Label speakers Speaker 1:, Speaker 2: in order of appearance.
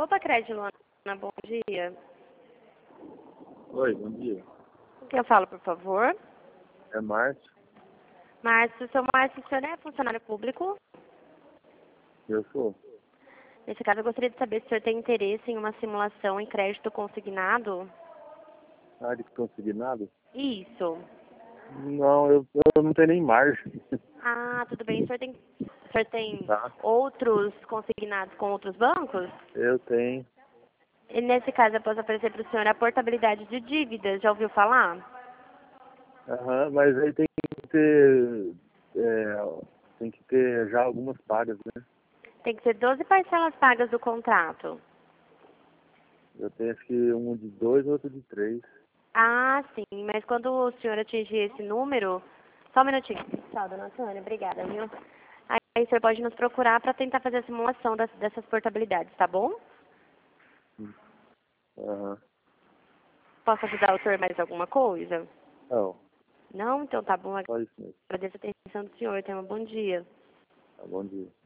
Speaker 1: Copa Crédito, Luana, bom dia.
Speaker 2: Oi, bom dia.
Speaker 1: Com quem eu falo, por favor?
Speaker 2: É Márcio.
Speaker 1: Márcio, seu Márcio, o senhor é funcionário público?
Speaker 2: Eu sou.
Speaker 1: Nesse caso, eu gostaria de saber se o senhor tem interesse em uma simulação em crédito consignado.
Speaker 2: Ah, de consignado?
Speaker 1: Isso.
Speaker 2: Não, eu não tenho nem margem.
Speaker 1: Ah, tudo bem. O senhor tem
Speaker 2: Tá?
Speaker 1: outros consignados com outros bancos?
Speaker 2: Eu tenho.
Speaker 1: E nesse caso, eu posso oferecer para o senhor a portabilidade de dívidas. Já ouviu falar?
Speaker 2: Aham, mas aí tem que ter. Tem que ter já algumas pagas, né?
Speaker 1: Tem que ser 12 parcelas pagas do contrato.
Speaker 2: Eu tenho acho que um de 2 outro de 3.
Speaker 1: Ah, sim. Mas quando o senhor atingir esse número... Só um minutinho. Tchau, dona Sônia. Obrigada, viu? Aí o senhor pode nos procurar para tentar fazer a simulação dessas portabilidades, tá bom?
Speaker 2: Aham.
Speaker 1: Posso ajudar o senhor mais alguma coisa?
Speaker 2: Não,
Speaker 1: Não? Então tá bom.
Speaker 2: só isso mesmo.
Speaker 1: Agradeço a atenção do senhor. Tenha um bom dia.
Speaker 2: Tá, bom dia.